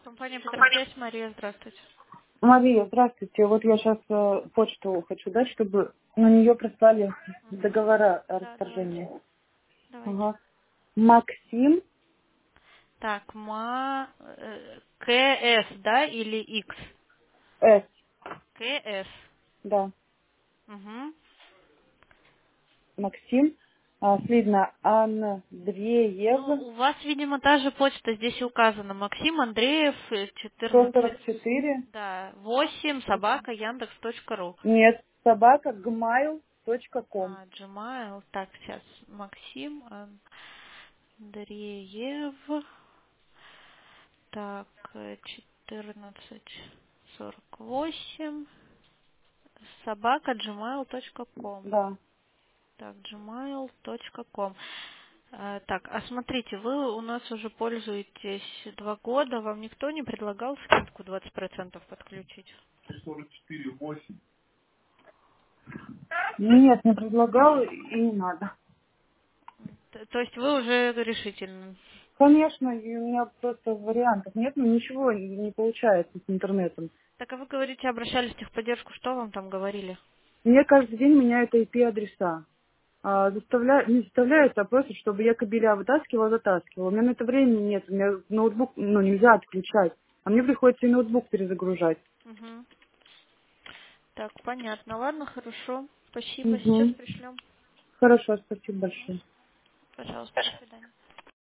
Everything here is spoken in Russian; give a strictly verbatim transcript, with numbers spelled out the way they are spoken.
Компания Петросвязь, Мария, здравствуйте. Мария, здравствуйте. Вот я сейчас почту хочу дать, чтобы на нее прислали Угу. договора о Да, давайте. расторжении. Давайте. Ага. Максим Так, ма... э, КС, да, или X? С. КС. Да, Угу. Максим. А, следно Ну, Андреев. у вас, видимо, та же почта здесь и указана. Максим Андреев, э, сто четырнадцать, сорок четыре. да, восемь, собака, яндекс точка ру. Нет, собака gmail точка ком. А, Gmail. Так, сейчас. Максим Андреев. Так, э, четырнадцать сорок восемь. Собака gmail точка ком. Да. Так, gmail точка ком. Э, Так, а смотрите, вы у нас уже пользуетесь два года, вам никто не предлагал скидку двадцать процентов подключить? Нет, не предлагал и не надо. Т- То есть вы уже решительно. Конечно, и у меня просто вариантов нет, но ничего не не получается с интернетом. Так, а вы говорите, обращались в техподдержку, что вам там говорили? Мне каждый день меняют ай пи-адреса. А, заставля- не заставляют, а просят, чтобы я кабеля вытаскивала, затаскивала. У меня на это времени нет, у меня ноутбук, ну, нельзя отключать. А мне приходится и ноутбук перезагружать. Угу. Так, понятно. Ладно, хорошо. Спасибо, сейчас Угу. пришлем. Хорошо, спасибо Мгм. большое. Пожалуйста, до свидания.